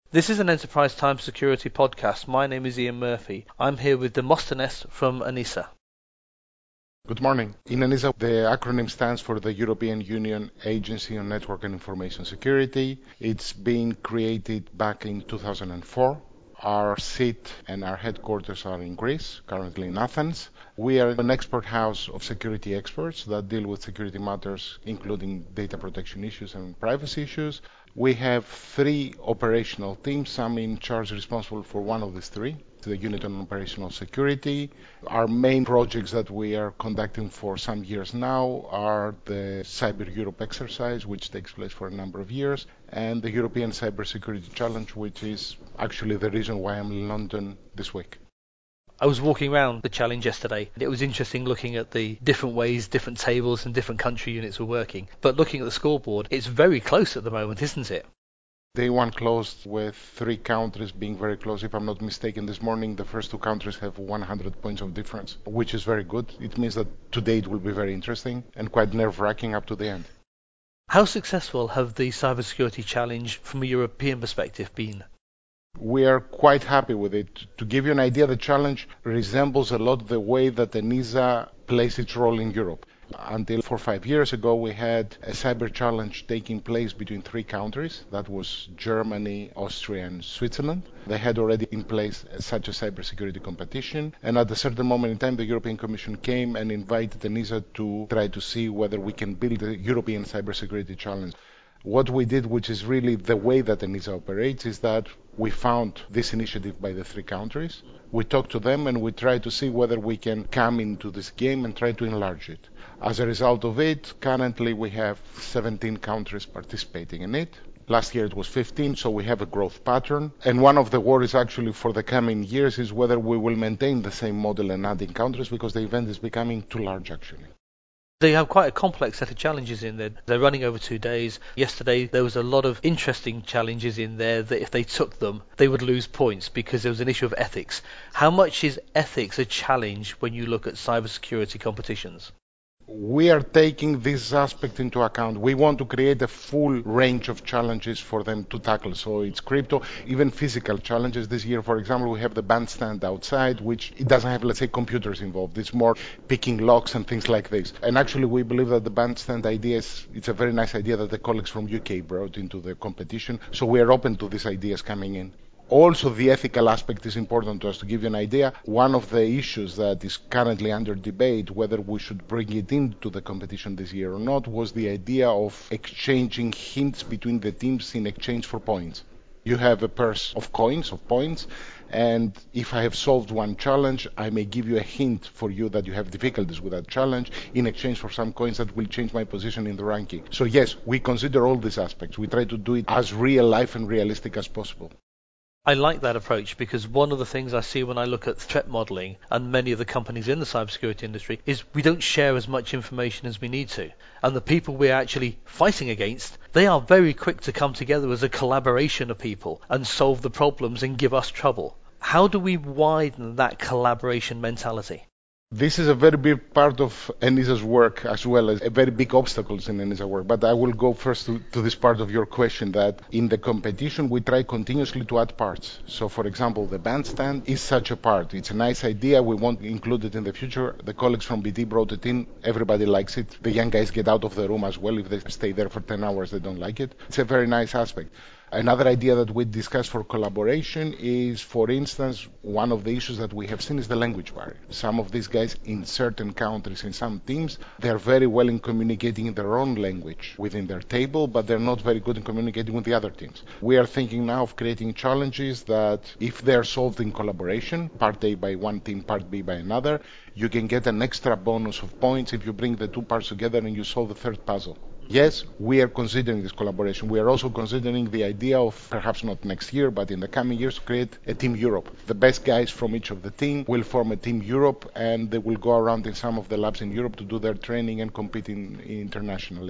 This is an Enterprise Time Security podcast. My name is Ian Murphy. I'm here with Demosthenes from ENISA. Good morning. In ENISA, the acronym stands for the European Union Agency on Network and Information Security. It's been created back in 2004. Our seat and our headquarters are in Greece, currently in Athens. We are an expert house of security experts that deal with security matters, including data protection issues and privacy issues. We have three operational teams. I'm in charge responsible for one of these three, the Unit on Operational Security. Our main projects that we are conducting for some years now are the Cyber Europe exercise, which takes place for a number of years, and the European Cybersecurity Challenge, which is actually the reason why I'm in London this week. I was walking around the challenge yesterday. It was interesting looking at the different ways different tables and different country units were working. But looking at the scoreboard, it's very close at the moment, isn't it? Day one closed with three countries being very close. If I'm not mistaken, this morning the first two countries have 100 points of difference, which is very good. It means that today it will be very interesting and quite nerve-wracking up to the end. How successful have the cybersecurity challenge from a European perspective been? We are quite happy with it. To give you an idea, the challenge resembles a lot the way that ENISA plays its role in Europe. Until 4 or 5 years ago, we had a cyber challenge taking place between three countries. That was Germany, Austria, and Switzerland. They had already in place such a cybersecurity competition. And at a certain moment in time, the European Commission came and invited ENISA to try to see whether we can build a European cybersecurity challenge. What we did, which is really the way that ENISA operates, is that we found this initiative by the three countries. We talked to them and we tried to see whether we can come into this game and try to enlarge it. As a result of it, currently we have 17 countries participating in it. Last year it was 15, so we have a growth pattern. And one of the worries actually for the coming years is whether we will maintain the same model and adding countries, because the event is becoming too large actually. They have quite a complex set of challenges in there. They're running over 2 days. Yesterday there was a lot of interesting challenges in there that if they took them, they would lose points because there was an issue of ethics. How much is ethics a challenge when you look at cybersecurity competitions? We are taking this aspect into account. We want to create a full range of challenges for them to tackle. So it's crypto, even physical challenges. This year, for example, we have the bandstand outside, which it doesn't have, let's say, computers involved. It's more picking locks and things like this. And actually, we believe that the bandstand idea it's a very nice idea that the colleagues from UK brought into the competition. So we are open to these ideas coming in. Also, the ethical aspect is important to us. To give you an idea, one of the issues that is currently under debate, whether we should bring it into the competition this year or not, was the idea of exchanging hints between the teams in exchange for points. You have a purse of coins, of points, and if I have solved one challenge, I may give you a hint for you that you have difficulties with that challenge in exchange for some coins that will change my position in the ranking. So yes, we consider all these aspects. We try to do it as real life and realistic as possible. I like that approach because one of the things I see when I look at threat modeling and many of the companies in the cybersecurity industry is we don't share as much information as we need to. And the people we're actually fighting against, they are very quick to come together as a collaboration of people and solve the problems and give us trouble. How do we widen that collaboration mentality? This is a very big part of ENISA's work, as well as a very big obstacles in ENISA's work. But I will go first to this part of your question, that in the competition we try continuously to add parts. So for example, the bandstand is such a part. It's a nice idea. We want to include it in the future. The colleagues from BT brought it in. Everybody likes it. The young guys get out of the room as well. If they stay there for 10 hours, they don't like it. It's a very nice aspect. Another idea that we discussed for collaboration is, for instance, one of the issues that we have seen is the language barrier. Some of these guys in certain countries, in some teams, they're very well in communicating in their own language within their table, but they're not very good in communicating with the other teams. We are thinking now of creating challenges that, if they're solved in collaboration, part A by one team, part B by another, you can get an extra bonus of points if you bring the two parts together and you solve the third puzzle. Yes, we are considering this collaboration. We are also considering the idea of, perhaps not next year, but in the coming years, to create a Team Europe. The best guys from each of the team will form a Team Europe, and they will go around in some of the labs in Europe to do their training and compete internationally.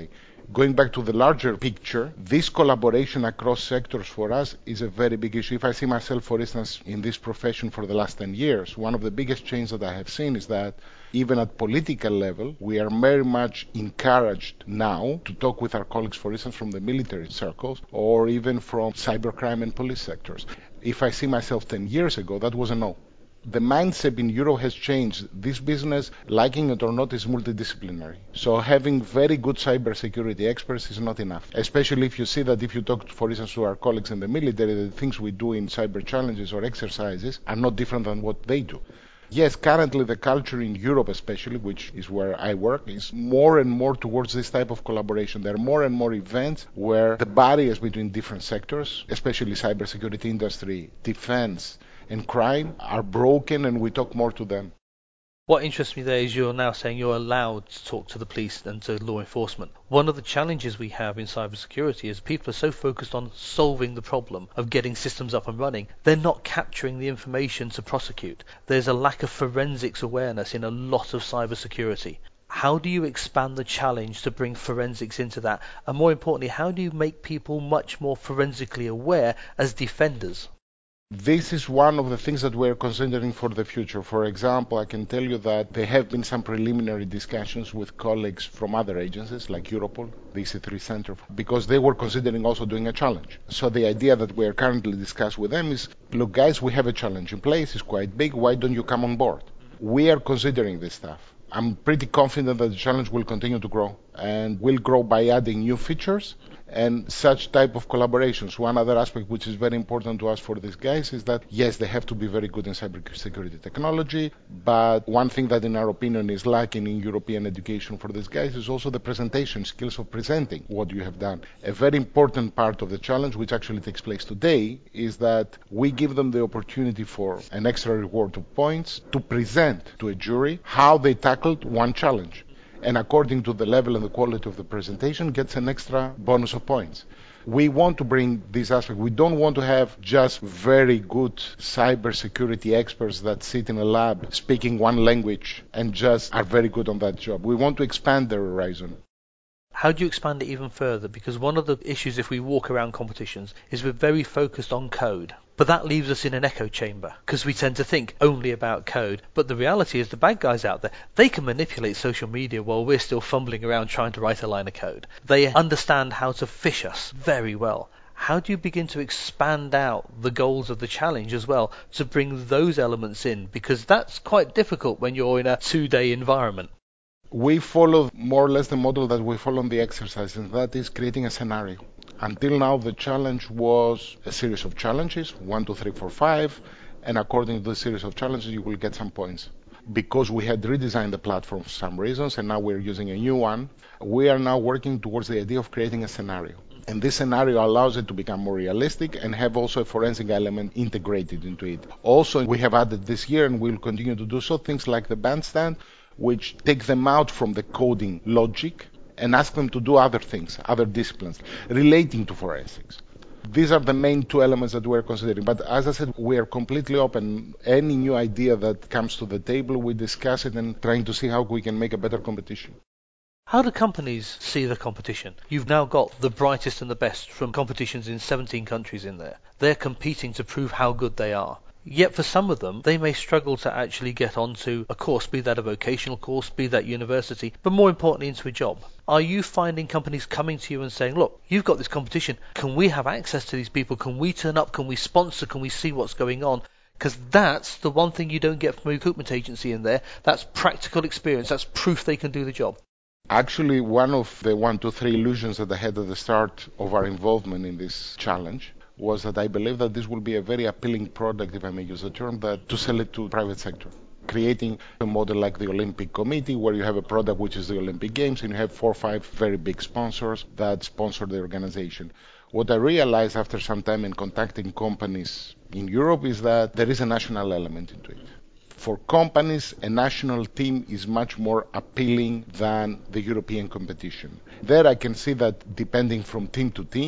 going back to the larger picture, this collaboration across sectors for us is a very big issue. If I see myself, for instance, in this profession for the last 10 years, one of the biggest changes that I have seen is that even at political level, we are very much encouraged now to talk with our colleagues, for instance, from the military circles or even from cybercrime and police sectors. If I see myself 10 years ago, that was a no. The mindset in Europe has changed. This business, liking it or not, is multidisciplinary. So having very good cybersecurity experts is not enough. Especially if you see that if you talk, for instance, to our colleagues in the military, the things we do in cyber challenges or exercises are not different than what they do. Yes, currently the culture in Europe especially, which is where I work, is more and more towards this type of collaboration. There are more and more events where the barriers between different sectors, especially cybersecurity industry, defense, and crime, are broken, and we talk more to them. What interests me there is you're now saying you're allowed to talk to the police and to law enforcement. One of the challenges we have in cybersecurity is people are so focused on solving the problem of getting systems up and running, they're not capturing the information to prosecute. There's a lack of forensics awareness in a lot of cybersecurity. How do you expand the challenge to bring forensics into that? And more importantly, how do you make people much more forensically aware as defenders? This is one of the things that we're considering for the future. For example, I can tell you that there have been some preliminary discussions with colleagues from other agencies like Europol, the EC3 Center, because they were considering also doing a challenge. So the idea that we're currently discussing with them is, look guys, we have a challenge in place, it's quite big, why don't you come on board? We are considering this stuff. I'm pretty confident that the challenge will continue to grow and will grow by adding new features and such type of collaborations. One other aspect which is very important to us for these guys is that yes, they have to be very good in cybersecurity technology, but one thing that in our opinion is lacking in European education for these guys is also the presentation skills of presenting what you have done. A very important part of the challenge, which actually takes place today, is that we give them the opportunity for an extra reward of points to present to a jury how they tackled one challenge. And according to the level and the quality of the presentation, gets an extra bonus of points. We want to bring this aspect. We don't want to have just very good cybersecurity experts that sit in a lab speaking one language and just are very good on that job. We want to expand their horizon. How do you expand it even further? Because one of the issues if we walk around competitions is we're very focused on code. But that leaves us in an echo chamber because we tend to think only about code. But the reality is the bad guys out there, they can manipulate social media while we're still fumbling around trying to write a line of code. They understand how to phish us very well. How do you begin to expand out the goals of the challenge as well to bring those elements in? Because that's quite difficult when you're in a 2-day environment. We follow more or less the model that we follow in the exercise, and that is creating a scenario. Until now, the challenge was a series of challenges, 1, 2, 3, 4, 5, and according to the series of challenges, you will get some points. Because we had redesigned the platform for some reasons, and now we're using a new one, we are now working towards the idea of creating a scenario. And this scenario allows it to become more realistic and have also a forensic element integrated into it. Also, we have added this year, and we'll continue to do so, things like the bandstand, which take them out from the coding logic and ask them to do other things, other disciplines, relating to forensics. These are the main two elements that we're considering. But as I said, we are completely open. Any new idea that comes to the table, we discuss it and trying to see how we can make a better competition. How do companies see the competition? You've now got the brightest and the best from competitions in 17 countries in there. They're competing to prove how good they are. Yet for some of them, they may struggle to actually get onto a course, be that a vocational course, be that university, but more importantly into a job. Are you finding companies coming to you and saying, look, you've got this competition, can we have access to these people? Can we turn up? Can we sponsor? Can we see what's going on? Because that's the one thing you don't get from a recruitment agency in there. That's practical experience. That's proof they can do the job. Actually, one of the 1, 2, 3 illusions that I had at the start of our involvement in this challenge was that I believe that this will be a very appealing product, if I may use the term, that to sell it to private sector. Creating a model like the Olympic Committee, where you have a product which is the Olympic Games, and you have 4 or 5 very big sponsors that sponsor the organization. What I realized after some time in contacting companies in Europe is that there is a national element into it. For companies, a national team is much more appealing than the European competition. There I can see that depending from team to team,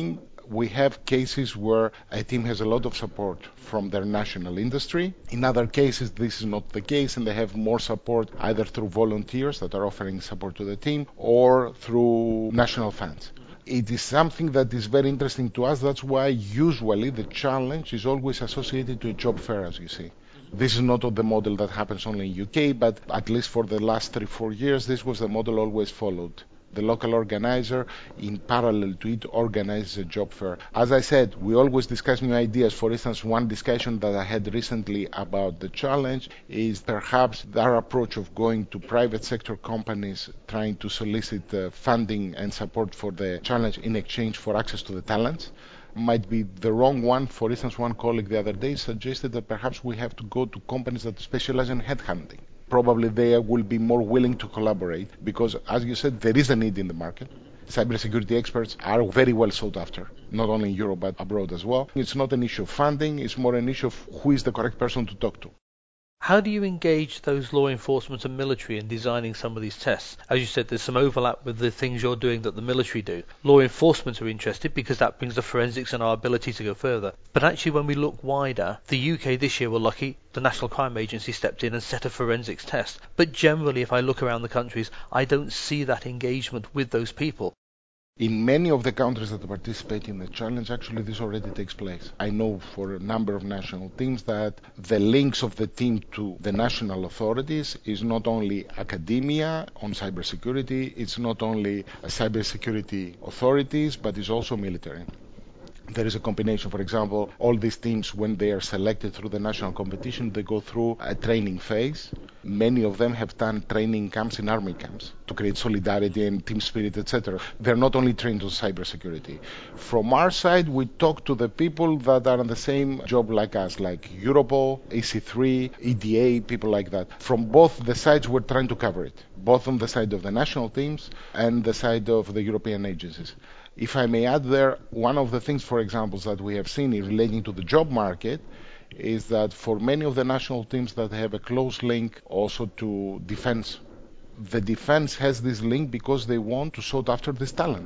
We have cases where a team has a lot of support from their national industry. In other cases, this is not the case, and they have more support either through volunteers that are offering support to the team or through national funds. It is something that is very interesting to us. That's why usually the challenge is always associated to a job fair, as you see. This is not the model that happens only in UK, but at least for the last 3-4 years, this was the model always followed. The local organizer, in parallel to it, organizes a job fair. As I said, we always discuss new ideas. For instance, one discussion that I had recently about the challenge is perhaps our approach of going to private sector companies, trying to solicit funding and support for the challenge in exchange for access to the talents, might be the wrong one. For instance, one colleague the other day suggested that perhaps we have to go to companies that specialize in headhunting. Probably they will be more willing to collaborate because, as you said, there is a need in the market. Cybersecurity experts are very well sought after, not only in Europe but abroad as well. It's not an issue of funding, it's more an issue of who is the correct person to talk to. How do you engage those law enforcement and military in designing some of these tests? As you said, there's some overlap with the things you're doing that the military do. Law enforcement are interested because that brings the forensics and our ability to go further. But actually, when we look wider, the UK this year were lucky. The National Crime Agency stepped in and set a forensics test. But generally, if I look around the countries, I don't see that engagement with those people. In many of the countries that participate in the challenge, actually this already takes place. I know for a number of national teams that the links of the team to the national authorities is not only academia on cybersecurity, it's not only cybersecurity authorities, but it's also military. There is a combination. For example, all these teams, when they are selected through the national competition, they go through a training phase. Many of them have done training camps in army camps to create solidarity and team spirit, etc. They're not only trained on cybersecurity. From our side, we talk to the people that are on the same job like us, like Europol, AC3, EDA, people like that. From both the sides, we're trying to cover it, both on the side of the national teams and the side of the European agencies. If I may add there, one of the things, for example, that we have seen in relating to the job market is that for many of the national teams that have a close link also to defense, the defense has this link because they want to sought after this talent.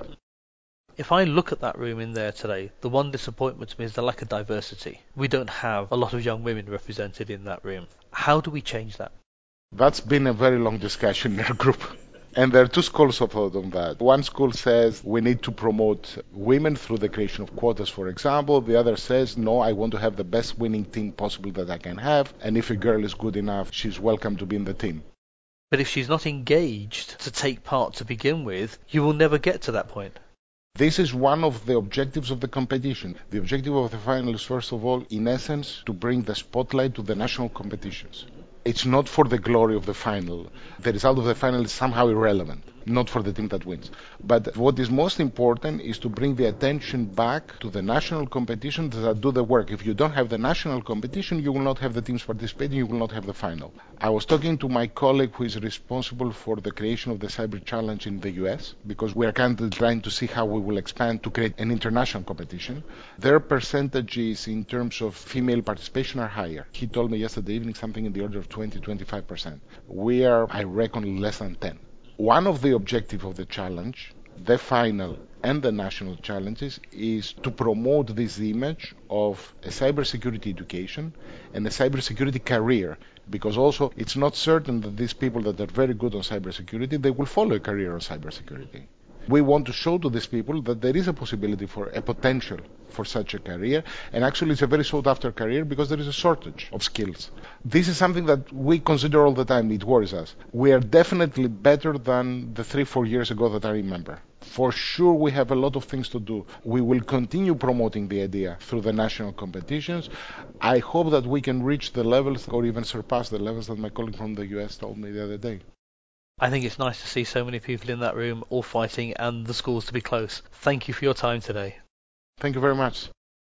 If I look at that room in there today, the one disappointment to me is the lack of diversity. We don't have a lot of young women represented in that room. How do we change that? That's been a very long discussion in our group. And there are two schools of thought on that. One school says we need to promote women through the creation of quotas, for example. The other says, no, I want to have the best winning team possible that I can have. And if a girl is good enough, she's welcome to be in the team. But if she's not engaged to take part to begin with, you will never get to that point. This is one of the objectives of the competition. The objective of the final is, first of all, in essence, to bring the spotlight to the national competitions. It's not for the glory of the final. The result of the final is somehow irrelevant, not for the team that wins. But what is most important is to bring the attention back to the national competitions that do the work. If you don't have the national competition, you will not have the teams participating, you will not have the final. I was talking to my colleague who is responsible for the creation of the Cyber Challenge in the US, because we are currently trying to see how we will expand to create an international competition. Their percentages in terms of female participation are higher. He told me yesterday evening something in the order of 20-25%. We are, I reckon, less than 10. One of the objectives of the challenge, the final and the national challenges, is to promote this image of a cybersecurity education and a cybersecurity career, because also it's not certain that these people that are very good on cybersecurity, they will follow a career on cybersecurity. We want to show to these people that there is a possibility for a potential for such a career, and actually it's a very sought after career because there is a shortage of skills. This is something that we consider all the time. It worries us. We are definitely better than the 3-4 years ago that I remember. For sure we have a lot of things to do. We will continue promoting the idea through the national competitions. I hope that we can reach the levels or even surpass the levels that my colleague from the US told me the other day. I think it's nice to see so many people in that room all fighting and the schools to be close. Thank you for your time today. Thank you very much.